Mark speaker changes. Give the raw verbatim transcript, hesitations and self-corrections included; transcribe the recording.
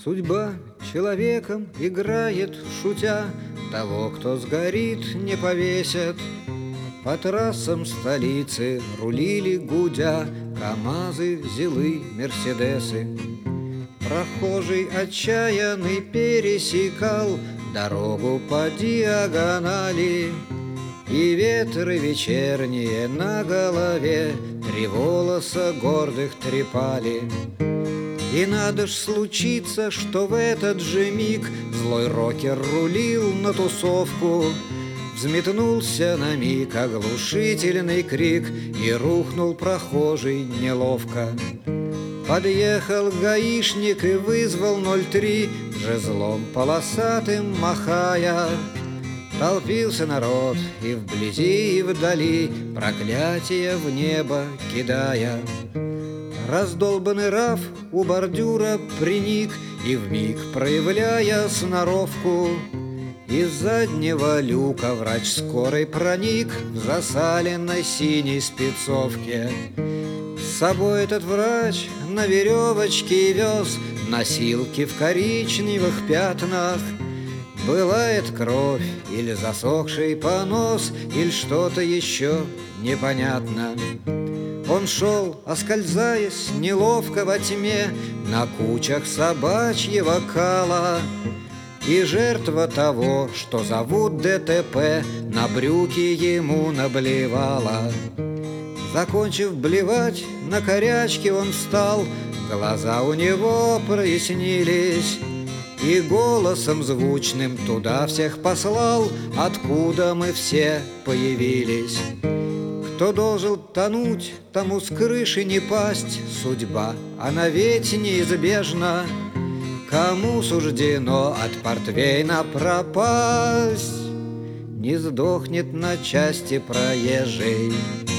Speaker 1: Судьба человеком играет, шутя, того, кто сгорит, не повесят. По трассам столицы рулили, гудя, КамАЗы, ЗИЛы, Мерседесы. Прохожий отчаянный пересекал дорогу по диагонали, и ветры вечерние на голове три волоса гордых трепали. И надо ж случиться, что в этот же миг злой рокер рулил на тусовку. Взметнулся на миг оглушительный крик, и рухнул прохожий неловко. Подъехал гаишник и вызвал ноль три, жезлом полосатым махая. Толпился народ и вблизи, и вдали, проклятия в небо кидая. Раздолбанный раф у бордюра приник, и вмиг, проявляя сноровку, из заднего люка врач скорой проник в засаленной синей спецовке. С собой этот врач на веревочке вез носилки в коричневых пятнах. Бывает кровь или засохший понос, или что-то еще непонятно. Он шел, оскользаясь неловко во тьме, на кучах собачьего кала. И жертва того, что зовут ДТП, на брюки ему наблевала. Закончив блевать, на корячке он встал, глаза у него прояснились, и голосом звучным туда всех послал, откуда мы все появились. Кто должен тонуть, тому с крыши не пасть, судьба, она ведь неизбежна. Кому суждено от портвейна пропасть, не сдохнет на части проезжей.